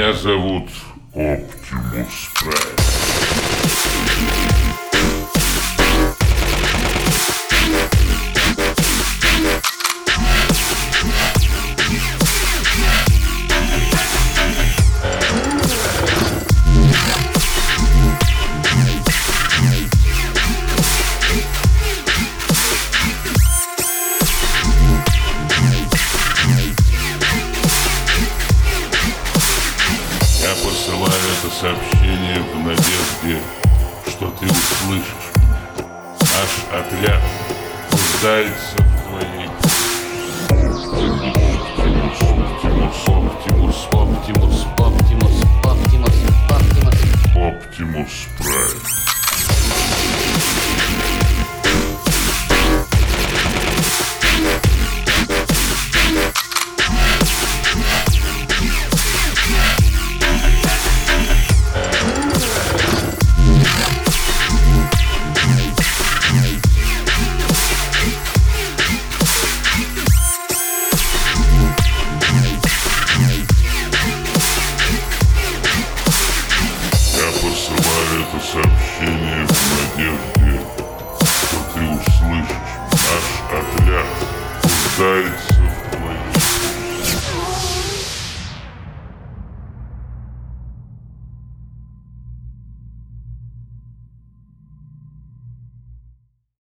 Меня зовут Оптимус Прайм. Я посылаю это сообщение в надежде, что ты услышишь меня. Наш отряд нуждается в твоей Оптимус Прайм. Посылаю это сообщение в надежде, что ты услышишь. Наш отряд нуждается